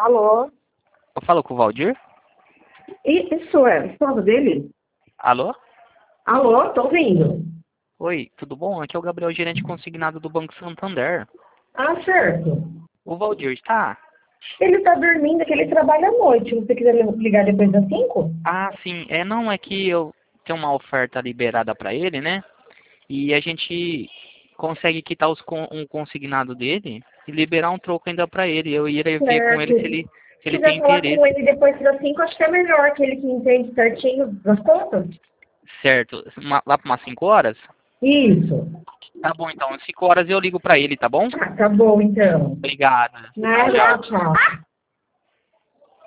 Alô? Eu falo com o Valdir? Isso é, esposa dele? Alô? Alô, tô ouvindo. Oi, tudo bom? Aqui é o Gabriel, gerente consignado do Banco Santander. Ah, certo. O Valdir está? Ele tá dormindo, que ele trabalha à noite. Se você quiser ligar depois das 5? Ah, sim. Não, é que eu tenho uma oferta liberada para ele, né? E a gente consegue quitar um consignado dele e liberar um troco ainda para ele. Eu iria ver com Certo. ele se Se ele quiser tem falar com interesse. ele depois das 5, acho que é melhor, aquele que entende certinho das contas. Certo. Lá para umas 5 horas? Isso. Tá bom, então. Às 5 horas eu ligo para ele, tá bom? Ah, tá bom então. Obrigado. Tchau, Nada, tchau. tchau.